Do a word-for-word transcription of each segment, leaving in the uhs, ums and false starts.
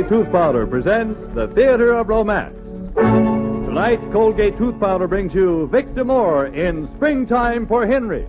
Colgate Tooth Powder presents The Theater of Romance. Tonight, Colgate Tooth Powder brings you Victor Moore in Springtime for Henry.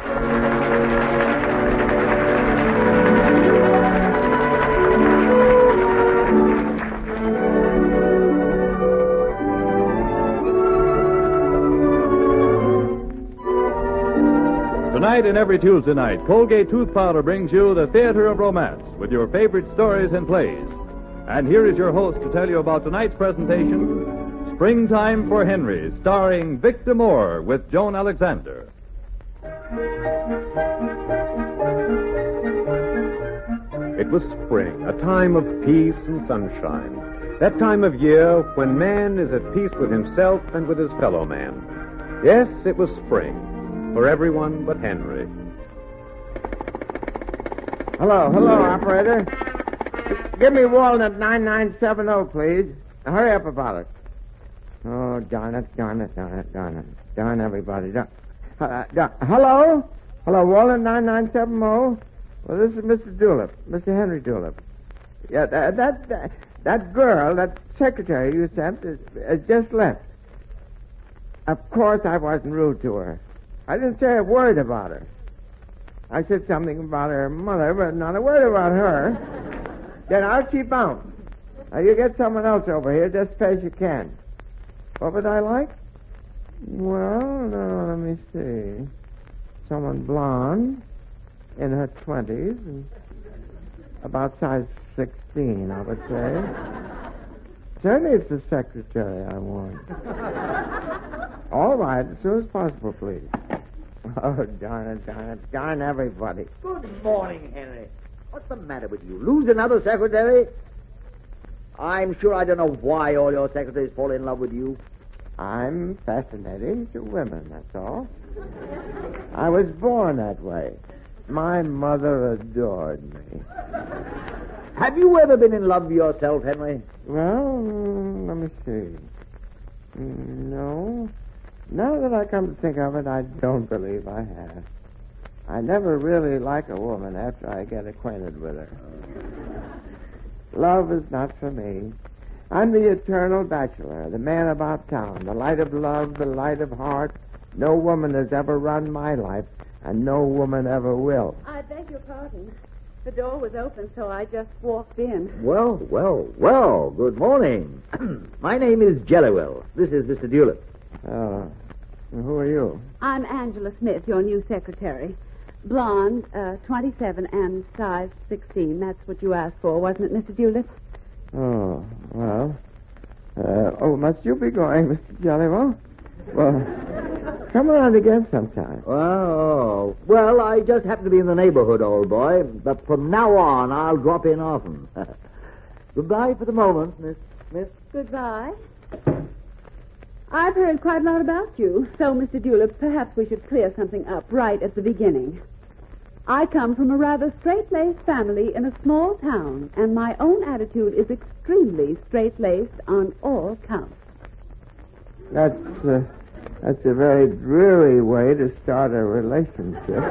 Tonight and every Tuesday night, Colgate Tooth Powder brings you The Theater of Romance with your favorite stories and plays. And here is your host to tell you about tonight's presentation, Springtime for Henry, starring Victor Moore with Joan Alexander. It was spring, a time of peace and sunshine. That time of year when man is at peace with himself and with his fellow man. Yes, it was spring. For everyone but Henry. Hello, hello, operator. Give me Walnut nine nine seven zero, please. Hurry up about it. Oh, darn it, darn it, darn it, darn it. Darn everybody. Darn. Uh, darn. Hello? Hello, Walnut nine nine seven zero. Well, this is Mister Doolittle, Mister Henry Doolittle. Yeah, that, that, that, that girl, that secretary you sent, is, has just left. Of course I wasn't rude to her. I didn't say a word about her. I said something about her mother, but not a word about her. Then out she bounced. Now, you get someone else over here just as fast as you can. What would I like? Well, no, let me see. Someone blonde, in her twenties, and about size sixteen, I would say. Certainly it's the secretary I want. All right, as soon as possible, please. Oh, darn it, darn it, darn everybody. Good morning, Henry. What's the matter with you? Lose another secretary? I'm sure I don't know why all your secretaries fall in love with you. I'm fascinating to women, that's all. I was born that way. My mother adored me. Have you ever been in love yourself, Henry? Well, mm, let me see. Mm, no. Now that I come to think of it, I don't believe I have. I never really like a woman after I get acquainted with her. Love is not for me. I'm the eternal bachelor, the man about town, the light of love, the light of heart. No woman has ever run my life, and no woman ever will. I beg your pardon. The door was open, so I just walked in. Well, well, well, good morning. My name is Jellywell. This is Mister Doolittle. Oh, who are you? I'm Angela Smith, your new secretary. Blonde, uh, twenty-seven, and size sixteen. That's what you asked for, wasn't it, Mister Doolittle? Oh, well. Uh, oh, must you be going, Mister Jellywell? Well, come around again sometime. Oh, well, I just happen to be in the neighborhood, old boy. But from now on, I'll drop in often. Goodbye for the moment, Miss Smith. Goodbye. I've heard quite a lot about you, so, Mister Doolittle, perhaps we should clear something up right at the beginning. I come from a rather straight-laced family in a small town, and my own attitude is extremely straight-laced on all counts. That's, uh, that's a very dreary way to start a relationship.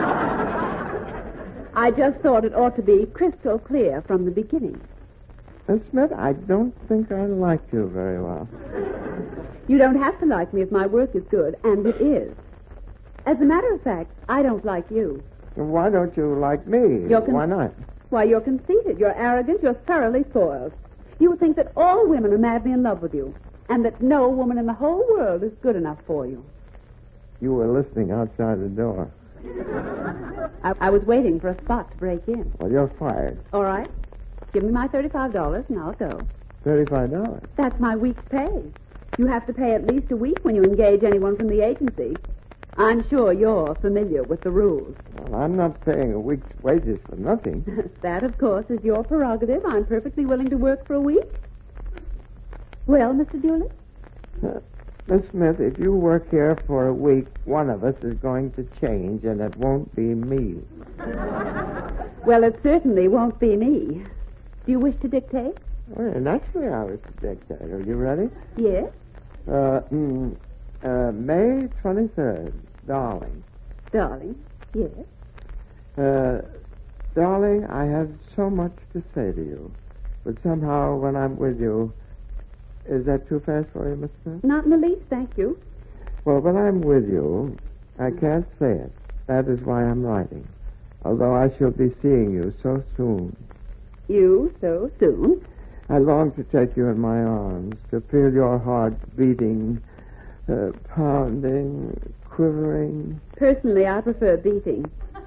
I just thought it ought to be crystal clear from the beginning. Miss Smith, I don't think I like you very well. You don't have to like me if my work is good, and it is. As a matter of fact, I don't like you. Why don't you like me? You're con- Why not? Why, you're conceited, you're arrogant, you're thoroughly spoiled. You think that all women are madly in love with you, and that no woman in the whole world is good enough for you. You were listening outside the door. I, I was waiting for a spot to break in. Well, you're fired. All right. Give me my thirty-five dollars, and I'll go. thirty-five dollars? That's my week's pay. You have to pay at least a week when you engage anyone from the agency. I'm sure you're familiar with the rules. Well, I'm not paying a week's wages for nothing. That, of course, is your prerogative. I'm perfectly willing to work for a week. Well, Mister Doolittle? Uh, Miss Smith, if you work here for a week, one of us is going to change, and it won't be me. Well, it certainly won't be me. Do you wish to dictate? Well, naturally I was the dictator. Are you ready? Yes. Uh, mm, uh, May twenty-third, darling. Darling, yes. Uh, darling, I have so much to say to you. But somehow, when I'm with you, is that too fast for you, Miss Smith? Not in the least, thank you. Well, when I'm with you, I can't say it. That is why I'm writing. Although I shall be seeing you so soon. You so soon? I long to take you in my arms, to feel your heart beating, uh, pounding, quivering. Personally, I prefer beating.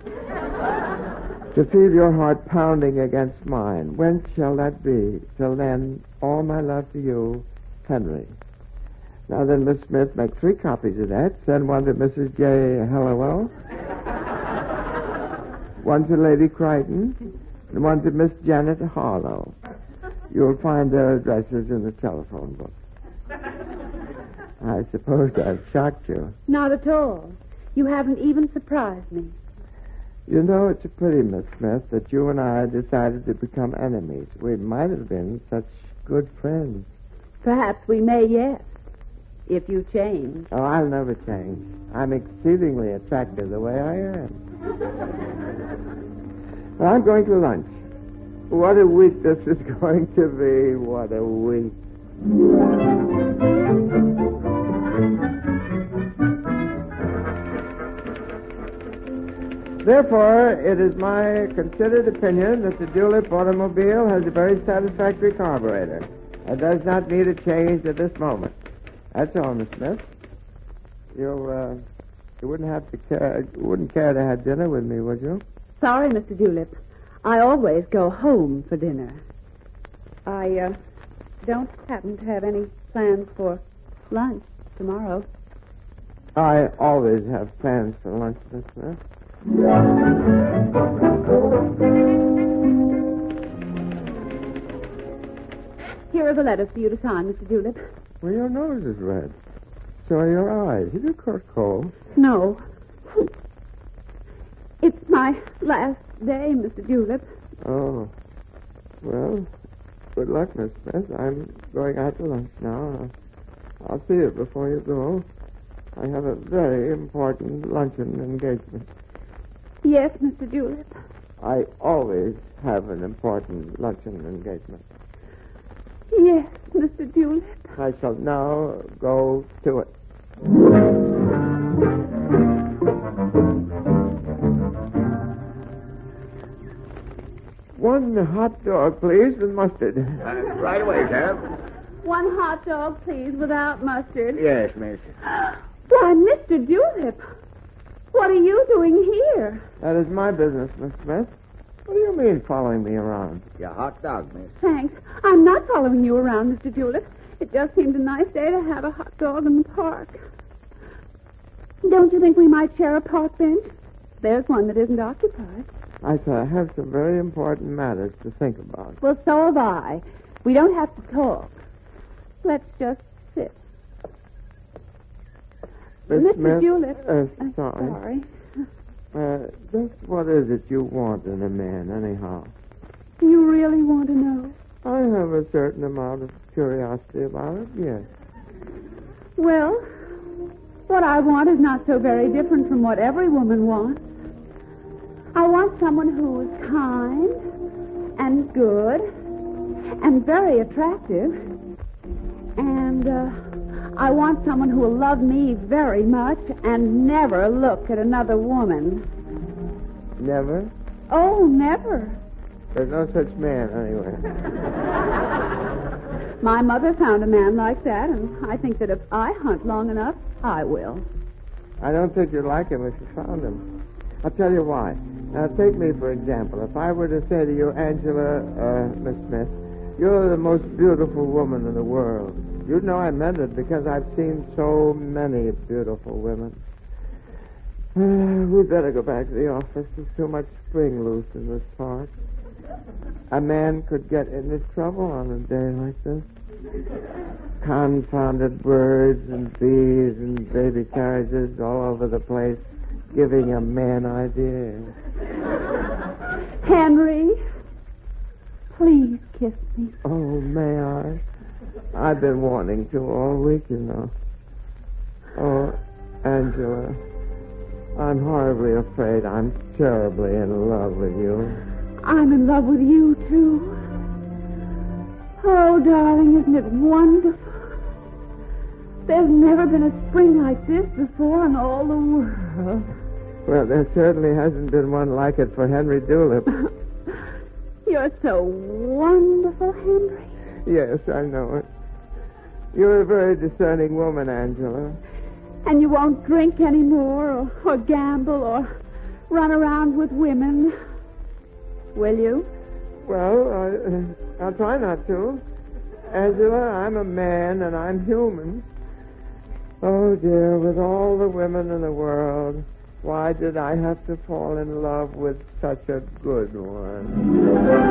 To feel your heart pounding against mine. When shall that be? Till then, all my love to you, Henry. Now then, Miss Smith, make three copies of that. Send one to Missus J. Hallowell, one to Lady Crichton, and one to Miss Janet Harlow. You'll find their addresses in the telephone book. I suppose I've shocked you. Not at all. You haven't even surprised me. You know, it's a pity, Miss Smith, that you and I decided to become enemies. We might have been such good friends. Perhaps we may yet, if you change. Oh, I'll never change. I'm exceedingly attractive the way I am. Well, I'm going to lunch. What a week this is going to be. What a week. Therefore, it is my considered opinion that the Julep automobile has a very satisfactory carburetor. It does not need a change at this moment. That's all, Miss Smith. You, uh, you wouldn't have to care, you wouldn't care to have dinner with me, would you? Sorry, Mister Julep. I always go home for dinner. I, uh, don't happen to have any plans for lunch tomorrow. I always have plans for lunch, Miss Smith. Here are the letters for you to sign, Mister Julep. Well, your nose is red. So are your eyes. Have you caught cold? No. It's my last day, Mister Julep. Oh. Well, good luck, Miss Smith. I'm going out to lunch now. I'll see you before you go. I have a very important luncheon engagement. Yes, Mister Julep. I always have an important luncheon engagement. Yes, Mister Julep. I shall now go to it. One hot dog, please, with mustard. Uh, right away, Sheriff. One hot dog, please, without mustard. Yes, miss. Why, Mister Julep, what are you doing here? That is my business, Miss Smith. What do you mean following me around? Your hot dog, miss. Thanks. I'm not following you around, Mister Julep. It just seemed a nice day to have a hot dog in the park. Don't you think we might share a park bench? There's one that isn't occupied. I say I have some very important matters to think about. Well, so have I. We don't have to talk. Let's just sit. Miss Mister Smith, Julep. Uh, Uh, sorry. sorry. Uh, just what is it you want in a man, anyhow? You really want to know? I have a certain amount of curiosity about it, yes. Well, what I want is not so very different from what every woman wants. I want someone who is kind and good and very attractive. And uh, I want someone who will love me very much and never look at another woman. Never? Oh, never. There's no such man, anyway. My mother found a man like that, and I think that if I hunt long enough, I will. I don't think you'd like him if you found him. I'll tell you why. Now, take me, for example. If I were to say to you, Angela, uh, Miss Smith, you're the most beautiful woman in the world, you'd know I meant it because I've seen so many beautiful women. Uh, we'd better go back to the office. There's too much spring loose in this park. A man could get into trouble on a day like this. Confounded birds and bees and baby carriages all over the place, giving a man ideas. Henry, please kiss me. Oh, may I? I've been wanting to all week, you know. Oh, Angela, I'm horribly afraid I'm terribly in love with you. I'm in love with you, too. Oh, darling, isn't it wonderful? There's never been a spring like this before in all the world. Well, there certainly hasn't been one like it for Henry Dulip. You're so wonderful, Henry. Yes, I know it. You're a very discerning woman, Angela. And you won't drink anymore, or, or gamble, or run around with women. Will you? Well, I, uh, I'll try not to. Angela, I'm a man and I'm human. Oh, dear, with all the women in the world, why did I have to fall in love with such a good one?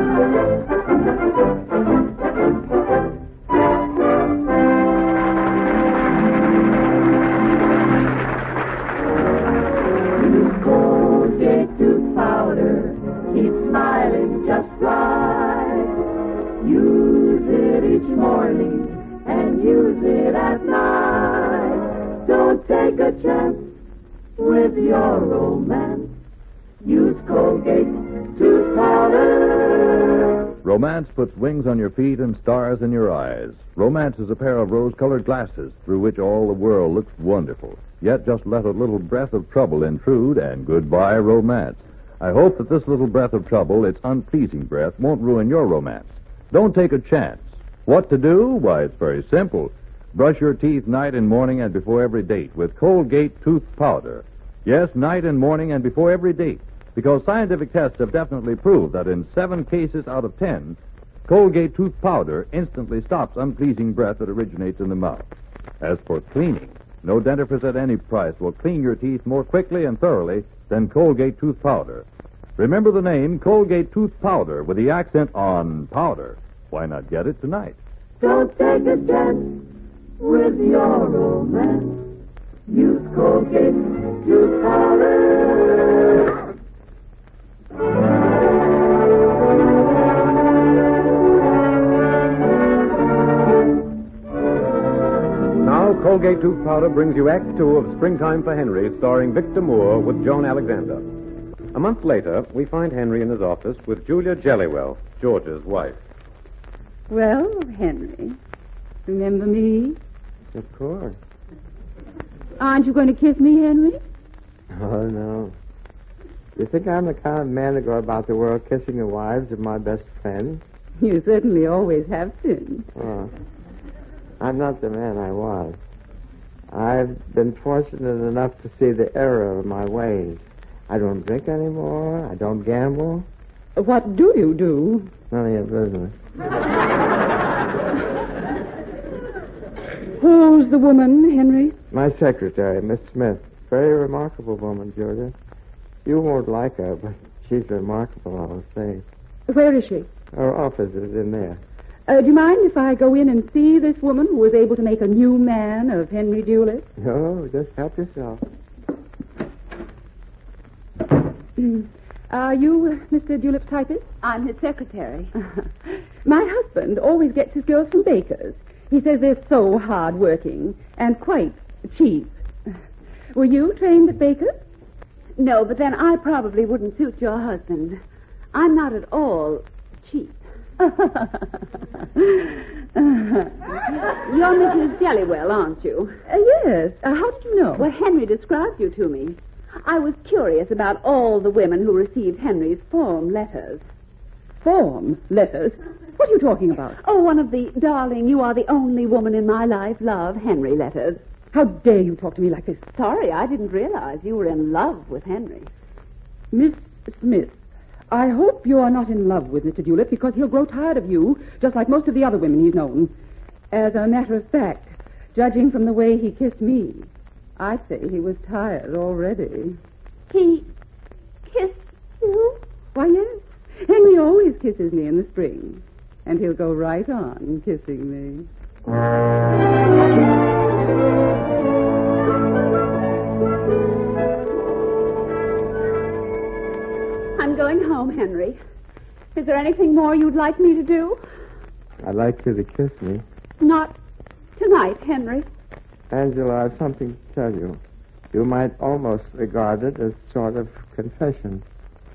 Colgate tooth powder, keep smiling just right. Use it each morning and use it at night. Don't take a chance with your romance. Use Colgate tooth powder. Romance puts wings on your feet and stars in your eyes. Romance is a pair of rose-colored glasses through which all the world looks wonderful. Yet just let a little breath of trouble intrude, and goodbye, romance. I hope that this little breath of trouble, its unpleasing breath, won't ruin your romance. Don't take a chance. What to do? Why, it's very simple. Brush your teeth night and morning and before every date with Colgate tooth powder. Yes, night and morning and before every date. Because scientific tests have definitely proved that in seven cases out of ten, Colgate tooth powder instantly stops unpleasing breath that originates in the mouth. As for cleaning, no dentifrice at any price will clean your teeth more quickly and thoroughly than Colgate tooth powder. Remember the name Colgate tooth powder with the accent on powder. Why not get it tonight? Don't take a chance with your romance. Use Colgate tooth powder. Now, Colgate tooth powder brings you Act Two of Springtime for Henry, starring Victor Moore with Joan Alexander. A month later, we find Henry in his office with Julia Jellywell, George's wife. Well, Henry, remember me? Of course. Aren't you going to kiss me, Henry? Oh, no. You think I'm the kind of man to go about the world kissing the wives of my best friends? You certainly always have been. Oh. I'm not the man I was. I've been fortunate enough to see the error of my ways. I don't drink anymore. I don't gamble. What do you do? None of your business. Who's the woman, Henry? My secretary, Miss Smith. Very remarkable woman, Julia. You won't like her, but she's remarkable, I'll say. Where is she? Her office is in there. Uh, do you mind if I go in and see this woman who was able to make a new man of Henry Dulip? No, just help yourself. Are you Mister Dulip's typist? I'm his secretary. My husband always gets his girls from bakers. He says they're so hard-working and quite cheap. Were you trained at bakers? No, but then I probably wouldn't suit your husband. I'm not at all cheap. You're Missus Jellywell, aren't you? Uh, yes. Uh, how did you know? Well, Henry described you to me. I was curious about all the women who received Henry's form letters. Form letters? What are you talking about? Oh, one of the darling, you are the only woman in my life, love, Henry letters. How dare you talk to me like this? Sorry, I didn't realize you were in love with Henry. Miss Smith, I hope you are not in love with Mister Dulip, because he'll grow tired of you, just like most of the other women he's known. As a matter of fact, judging from the way he kissed me, I'd say he was tired already. He kissed you? Why, yes. Henry always kisses me in the spring. And he'll go right on kissing me. I'm going home, Henry. Is there anything more you'd like me to do? I'd like you to kiss me. Not tonight, Henry. Angela, I have something to tell you. You might almost regard it as sort of confession.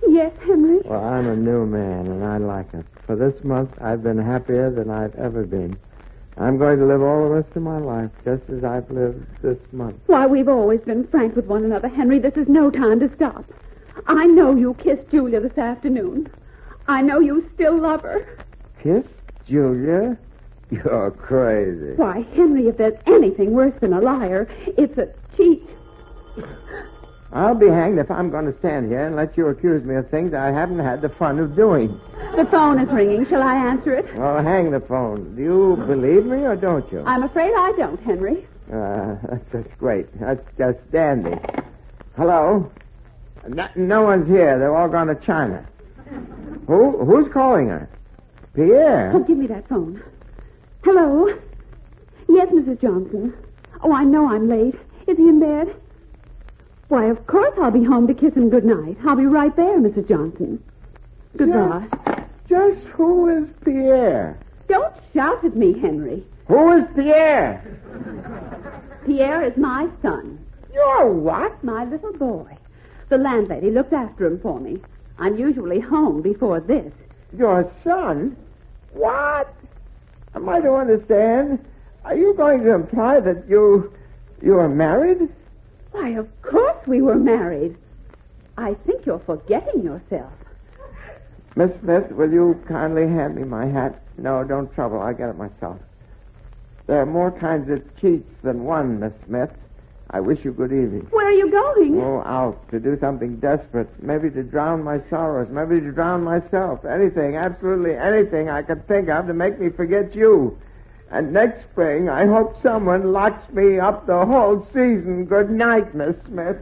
Yes, Henry? Well, I'm a new man, and I like it. For this month, I've been happier than I've ever been. I'm going to live all the rest of my life just as I've lived this month. Why, we've always been frank with one another, Henry. This is no time to stop. I know you kissed Julia this afternoon. I know you still love her. Kiss Julia? You're crazy. Why, Henry, if there's anything worse than a liar, it's a cheat. I'll be hanged if I'm going to stand here and let you accuse me of things I haven't had the fun of doing. The phone is ringing. Shall I answer it? Well, hang the phone. Do you believe me or don't you? I'm afraid I don't, Henry. Uh, that's, that's great. That's just dandy. Hello? No, no one's here. They're all gone to China. Who? Who's calling her? Pierre? Oh, give me that phone. Hello? Yes, Missus Johnson. Oh, I know I'm late. Is he in bed? Why, of course I'll be home to kiss him goodnight. I'll be right there, Missus Johnson. Goodbye. Just, just who is Pierre? Don't shout at me, Henry. Who is Pierre? Pierre is my son. You're what? My little boy. The landlady looks after him for me. I'm usually home before this. Your son? What? Am I to understand? Are you going to imply that you you are married? Why, of course we were married. I think you're forgetting yourself. Miss Smith, will you kindly hand me my hat? No, don't trouble. I'll get it myself. There are more kinds of cheats than one, Miss Smith. I wish you good evening. Where are you going? Oh, out to do something desperate. Maybe to drown my sorrows. Maybe to drown myself. Anything, absolutely anything I could think of to make me forget you. And next spring, I hope someone locks me up the whole season. Good night, Miss Smith.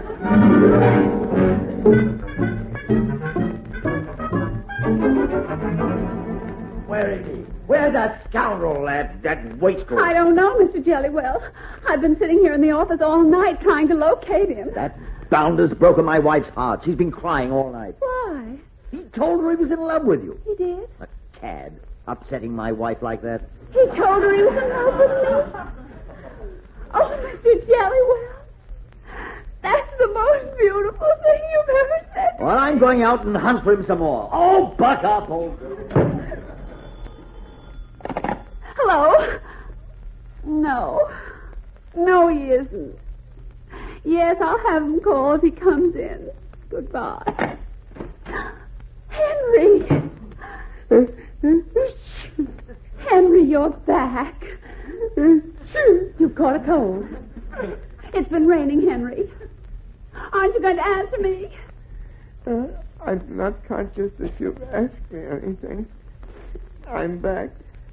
Where is he? Where's that scoundrel, that, that wastrel? I don't know, Mister Jellywell. I've been sitting here in the office all night trying to locate him. That bounder's broken my wife's heart. She's been crying all night. Why? He told her he was in love with you. He did? A cad. Upsetting my wife like that. He told her he was in love with me? Oh, Mister Jellywell. That's the most beautiful thing you've ever said to Well, me. I'm going out and hunt for him some more. Oh, buck up, old girl. Hello? No. No, he isn't. Yes, I'll have him call if he comes in. Goodbye. Henry! Henry, you're back. You've caught a cold. It's been raining, Henry. Aren't you going to answer me? Uh, I'm not conscious that you've asked me anything. I'm back.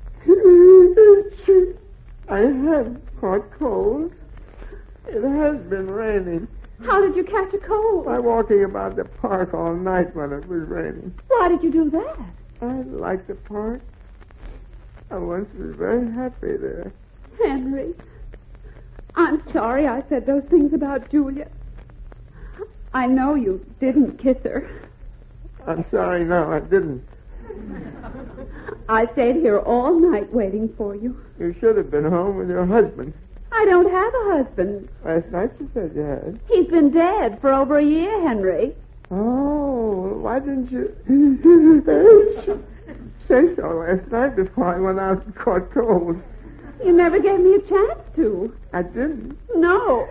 I have caught cold. It has been raining. How did you catch a cold? By walking about the park all night when it was raining. Why did you do that? I like the park. I once was very happy there. Henry, I'm sorry I said those things about Julia. I know you didn't kiss her. I'm sorry, no, I didn't. I stayed here all night waiting for you. You should have been home with your husband. I don't have a husband. Last night you said you had. He's been dead for over a year, Henry. Oh, why didn't you say so last night before I went out and caught cold? You never gave me a chance to. I didn't. No.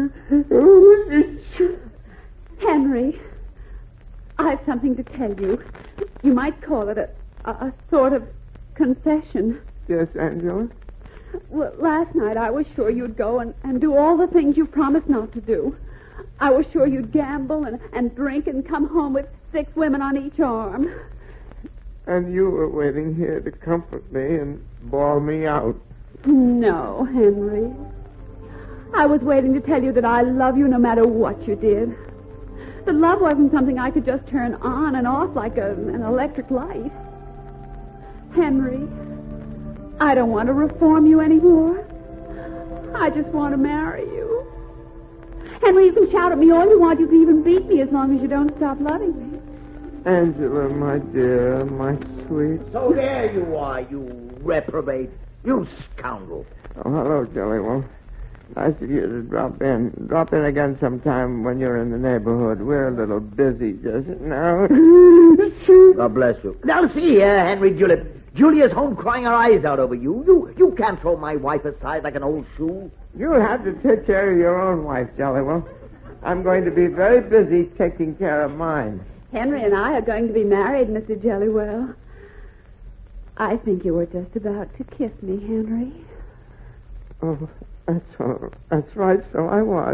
Henry, I have something to tell you. You might call it a, a, a sort of confession. Yes, Angela? Well, last night I was sure you'd go and, and do all the things you promised not to do. I was sure you'd gamble and, and drink and come home with six women on each arm. And you were waiting here to comfort me and bawl me out. No, Henry. I was waiting to tell you that I love you no matter what you did. That love wasn't something I could just turn on and off like a, an electric light. Henry, I don't want to reform you anymore. I just want to marry you. Henry, you can shout at me all you want. You can even beat me as long as you don't stop loving me. Angela, my dear, my sweet. So there you are, you reprobate. You scoundrel. Oh, hello, Jellywell. Nice of you to drop in. Drop in again sometime when you're in the neighborhood. We're a little busy just now. God bless you. Now, see here, Henry Julep. Julia's home crying her eyes out over you. You you can't throw my wife aside like an old shoe. You'll have to take care of your own wife, Jellywell. I'm going to be very busy taking care of mine. Henry and I are going to be married, Mister Jellywell. I think you were just about to kiss me, Henry. Oh, that's all. That's right, so I was.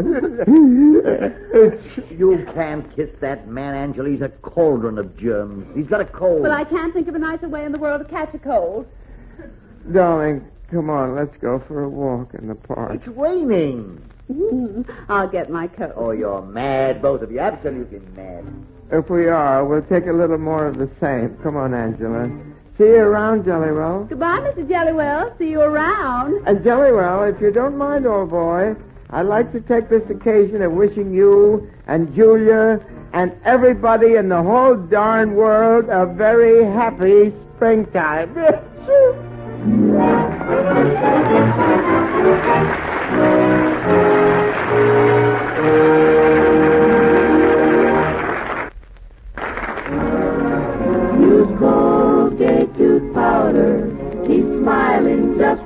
You can't kiss that man, Angela. He's a cauldron of germs. He's got a cold. Well, I can't think of a nicer way in the world to catch a cold. Darling, come on, let's go for a walk in the park. It's raining. Mm, I'll get my coat. Oh, you're mad, both of you. Absolutely mad. If we are, we'll take a little more of the same. Come on, Angela. See you around, Jellywell. Goodbye, Mister Jellywell. See you around. And Jellywell, if you don't mind, old boy, I'd like to take this occasion of wishing you and Julia and everybody in the whole darn world a very happy springtime. Use Colgate tooth powder. Keep smiling just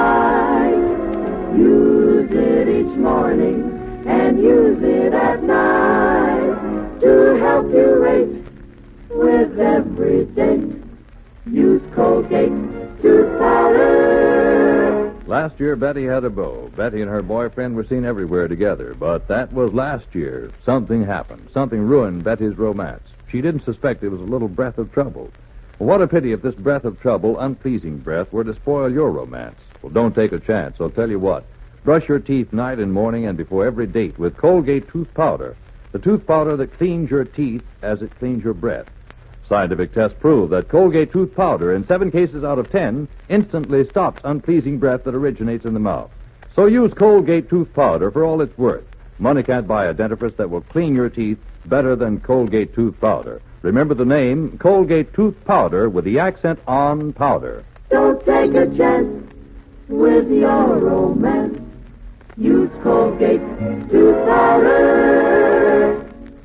right. Use it each morning and use it at night to help you rate with every day. Use Colgate tooth powder. Last year, Betty had a beau. Betty and her boyfriend were seen everywhere together, but that was last year. Something happened. Something ruined Betty's romance. She didn't suspect it was a little breath of trouble. Well, what a pity if this breath of trouble, unpleasing breath, were to spoil your romance. Well, don't take a chance. I'll tell you what. Brush your teeth night and morning and before every date with Colgate tooth powder. The tooth powder that cleans your teeth as it cleans your breath. Scientific tests prove that Colgate tooth powder, in seven cases out of ten, instantly stops unpleasing breath that originates in the mouth. So use Colgate tooth powder for all it's worth. Money can't buy a dentifrice that will clean your teeth better than Colgate tooth powder. Remember the name, Colgate tooth powder with the accent on powder. Don't take a chance with your romance. Use Colgate tooth powder.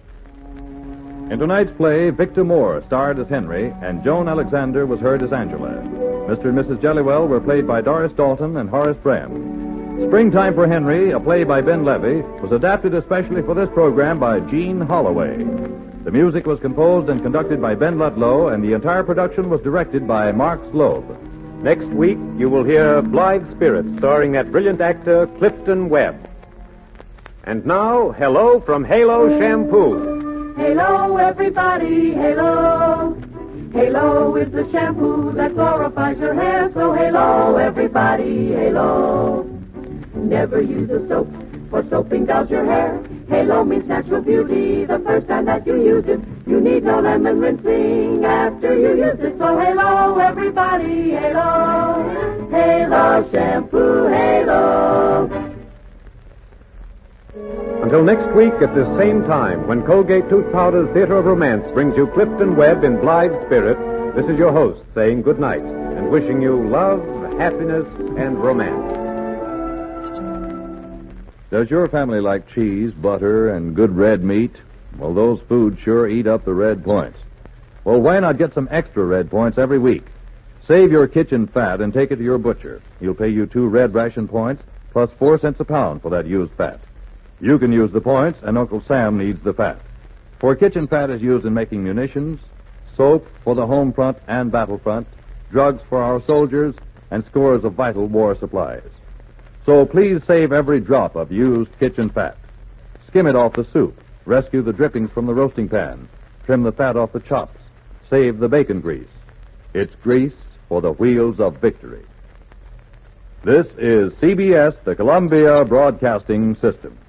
In tonight's play, Victor Moore starred as Henry, and Joan Alexander was heard as Angela. Mister and Missus Jellywell were played by Doris Dalton and Horace Brem. Springtime for Henry, a play by Ben Levy, was adapted especially for this program by Gene Holloway. The music was composed and conducted by Ben Ludlow, and the entire production was directed by Mark Slobe. Next week, you will hear Blithe Spirit, starring that brilliant actor, Clifton Webb. And now, hello from Halo Shampoo. Halo, everybody, halo. Halo is the shampoo that glorifies your hair. So halo, everybody, halo. Never use a soap, for soaping dulls your hair. Halo means natural beauty. The first time that you use it, you need no lemon rinsing after you use it. So halo, everybody, halo. Halo shampoo, halo. Until next week at this same time, when Colgate Tooth Powder's Theater of Romance brings you Clifton Webb in Blithe Spirit, this is your host saying good night and wishing you love, happiness, and romance. Does your family like cheese, butter, and good red meat? Well, those foods sure eat up the red points. Well, why not get some extra red points every week? Save your kitchen fat and take it to your butcher. He'll pay you two red ration points plus four cents a pound for that used fat. You can use the points, and Uncle Sam needs the fat. For kitchen fat is used in making munitions, soap for the home front and battlefront, drugs for our soldiers, and scores of vital war supplies. So please save every drop of used kitchen fat. Skim it off the soup. Rescue the drippings from the roasting pan. Trim the fat off the chops. Save the bacon grease. It's grease for the wheels of victory. This is C B S, the Columbia Broadcasting System.